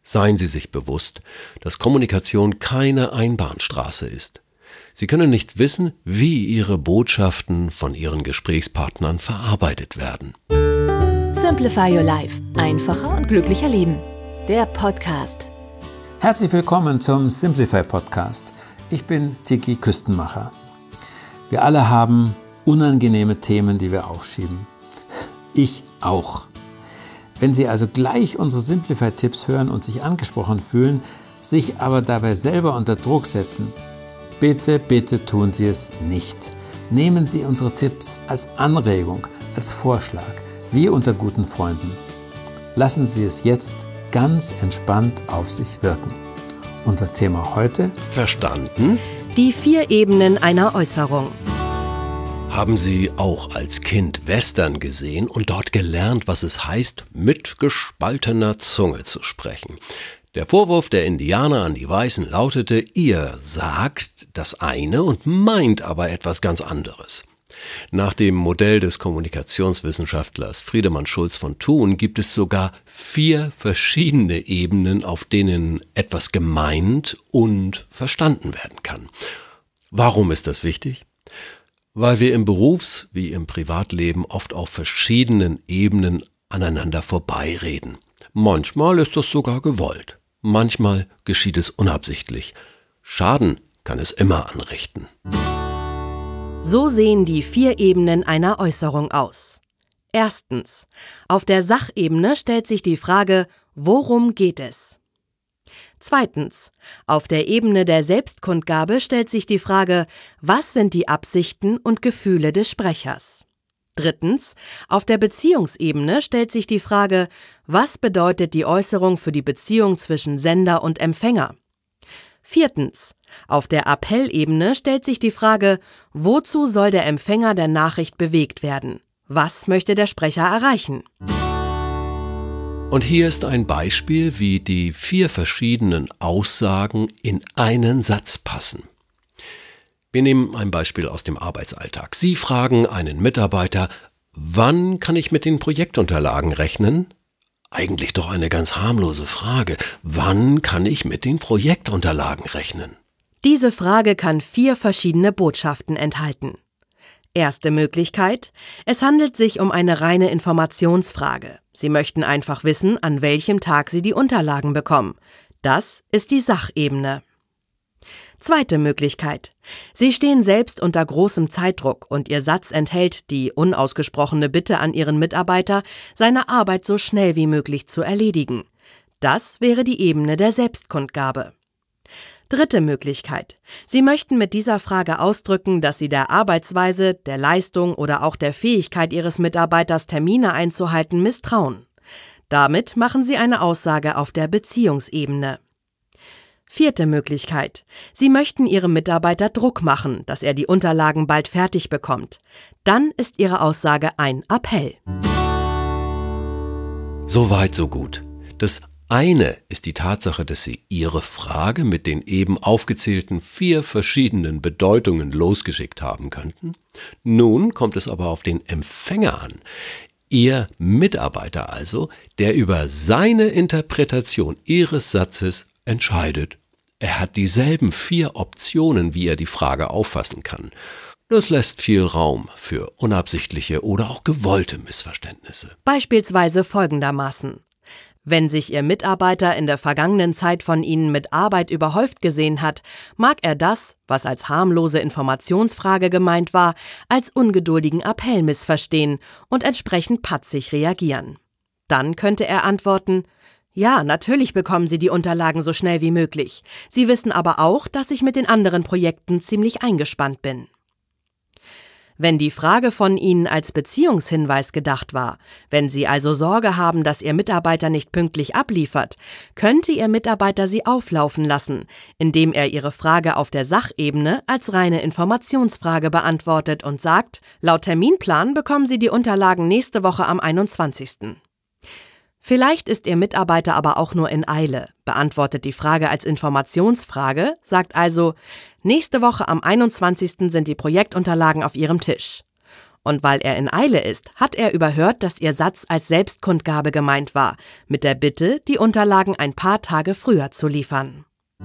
Seien Sie sich bewusst, dass Kommunikation keine Einbahnstraße ist. Sie können nicht wissen, wie Ihre Botschaften von Ihren Gesprächspartnern verarbeitet werden. Simplify Your Life. Einfacher und glücklicher leben. Der Podcast. Herzlich willkommen zum Simplify Podcast. Ich bin Tiki Küstenmacher. Wir alle haben unangenehme Themen, die wir aufschieben. Ich auch. Wenn Sie also gleich unsere Simplify-Tipps hören und sich angesprochen fühlen, sich aber dabei selber unter Druck setzen, bitte tun Sie es nicht. Nehmen Sie unsere Tipps als Anregung, als Vorschlag, wie unter guten Freunden. Lassen Sie es jetzt ganz entspannt auf sich wirken. Unser Thema heute: Verstanden? Die 4 Ebenen einer Äußerung. Haben Sie auch als Kind Western gesehen und dort gelernt, was es heißt, mit gespaltener Zunge zu sprechen? Der Vorwurf der Indianer an die Weißen lautete: Ihr sagt das eine und meint aber etwas ganz anderes. Nach dem Modell des Kommunikationswissenschaftlers Friedemann Schulz von Thun gibt es sogar 4 verschiedene Ebenen, auf denen etwas gemeint und verstanden werden kann. Warum ist das wichtig? Weil wir im Berufs- wie im Privatleben oft auf verschiedenen Ebenen aneinander vorbeireden. Manchmal ist das sogar gewollt. Manchmal geschieht es unabsichtlich. Schaden kann es immer anrichten. So sehen die 4 Ebenen einer Äußerung aus. Erstens. Auf der Sachebene stellt sich die Frage, worum geht es? Zweitens. Auf der Ebene der Selbstkundgabe stellt sich die Frage, was sind die Absichten und Gefühle des Sprechers? Drittens. Auf der Beziehungsebene stellt sich die Frage, was bedeutet die Äußerung für die Beziehung zwischen Sender und Empfänger? Viertens. Auf der Appellebene stellt sich die Frage, wozu soll der Empfänger der Nachricht bewegt werden? Was möchte der Sprecher erreichen? Und hier ist ein Beispiel, wie die 4 verschiedenen Aussagen in einen Satz passen. Wir nehmen ein Beispiel aus dem Arbeitsalltag. Sie fragen einen Mitarbeiter: Wann kann ich mit den Projektunterlagen rechnen? Eigentlich doch eine ganz harmlose Frage. Wann kann ich mit den Projektunterlagen rechnen? Diese Frage kann 4 verschiedene Botschaften enthalten. Erste Möglichkeit: Es handelt sich um eine reine Informationsfrage. Sie möchten einfach wissen, an welchem Tag Sie die Unterlagen bekommen. Das ist die Sachebene. Zweite Möglichkeit: Sie stehen selbst unter großem Zeitdruck und Ihr Satz enthält die unausgesprochene Bitte an Ihren Mitarbeiter, seine Arbeit so schnell wie möglich zu erledigen. Das wäre die Ebene der Selbstkundgabe. Dritte Möglichkeit: Sie möchten mit dieser Frage ausdrücken, dass Sie der Arbeitsweise, der Leistung oder auch der Fähigkeit Ihres Mitarbeiters, Termine einzuhalten, misstrauen. Damit machen Sie eine Aussage auf der Beziehungsebene. Vierte Möglichkeit: Sie möchten Ihrem Mitarbeiter Druck machen, dass er die Unterlagen bald fertig bekommt. Dann ist Ihre Aussage ein Appell. So weit, so gut. Das eine ist die Tatsache, dass Sie Ihre Frage mit den eben aufgezählten 4 verschiedenen Bedeutungen losgeschickt haben könnten. Nun kommt es aber auf den Empfänger an. Ihr Mitarbeiter also, der über seine Interpretation Ihres Satzes entscheidet. Er hat dieselben 4 Optionen, wie er die Frage auffassen kann. Das lässt viel Raum für unabsichtliche oder auch gewollte Missverständnisse. Beispielsweise folgendermaßen: Wenn sich Ihr Mitarbeiter in der vergangenen Zeit von Ihnen mit Arbeit überhäuft gesehen hat, mag er das, was als harmlose Informationsfrage gemeint war, als ungeduldigen Appell missverstehen und entsprechend patzig reagieren. Dann könnte er antworten: Ja, natürlich bekommen Sie die Unterlagen so schnell wie möglich. Sie wissen aber auch, dass ich mit den anderen Projekten ziemlich eingespannt bin. Wenn die Frage von Ihnen als Beziehungshinweis gedacht war, wenn Sie also Sorge haben, dass Ihr Mitarbeiter nicht pünktlich abliefert, könnte Ihr Mitarbeiter Sie auflaufen lassen, indem er Ihre Frage auf der Sachebene als reine Informationsfrage beantwortet und sagt: Laut Terminplan bekommen Sie die Unterlagen nächste Woche am 21. Vielleicht ist Ihr Mitarbeiter aber auch nur in Eile, beantwortet die Frage als Informationsfrage, sagt also: Nächste Woche am 21. sind die Projektunterlagen auf Ihrem Tisch. Und weil er in Eile ist, hat er überhört, dass ihr Satz als Selbstkundgabe gemeint war, mit der Bitte, die Unterlagen ein paar Tage früher zu liefern.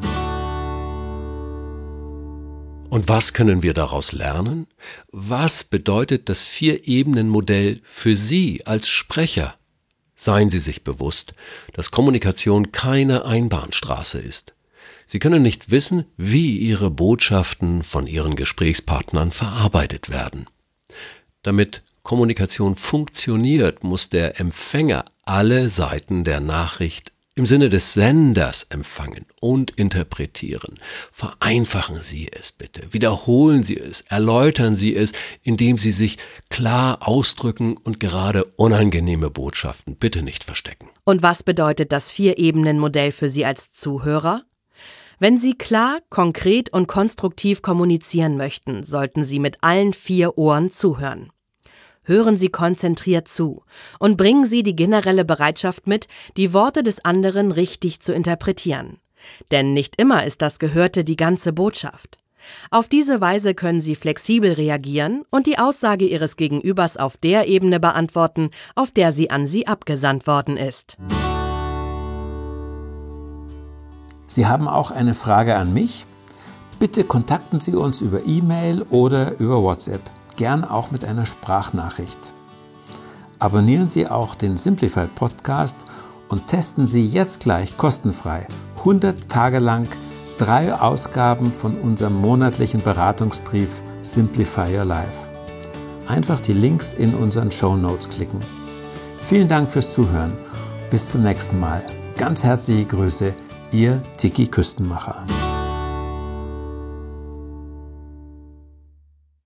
Und was können wir daraus lernen? Was bedeutet das 4-Ebenen-Modell für Sie als Sprecher? Seien Sie sich bewusst, dass Kommunikation keine Einbahnstraße ist. Sie können nicht wissen, wie Ihre Botschaften von Ihren Gesprächspartnern verarbeitet werden. Damit Kommunikation funktioniert, muss der Empfänger alle Seiten der Nachricht im Sinne des Senders empfangen und interpretieren. Vereinfachen Sie es bitte, wiederholen Sie es, erläutern Sie es, indem Sie sich klar ausdrücken und gerade unangenehme Botschaften bitte nicht verstecken. Und was bedeutet das 4-Ebenen-Modell für Sie als Zuhörer? Wenn Sie klar, konkret und konstruktiv kommunizieren möchten, sollten Sie mit allen 4 Ohren zuhören. Hören Sie konzentriert zu und bringen Sie die generelle Bereitschaft mit, die Worte des anderen richtig zu interpretieren. Denn nicht immer ist das Gehörte die ganze Botschaft. Auf diese Weise können Sie flexibel reagieren und die Aussage Ihres Gegenübers auf der Ebene beantworten, auf der sie an Sie abgesandt worden ist. Sie haben auch eine Frage an mich? Bitte kontakten Sie uns über E-Mail oder über WhatsApp. Gern auch mit einer Sprachnachricht. Abonnieren Sie auch den Simplify Podcast und testen Sie jetzt gleich kostenfrei 100 Tage lang 3 Ausgaben von unserem monatlichen Beratungsbrief Simplify Your Life. Einfach die Links in unseren Shownotes klicken. Vielen Dank fürs Zuhören. Bis zum nächsten Mal. Ganz herzliche Grüße, Ihr Tiki Küstenmacher.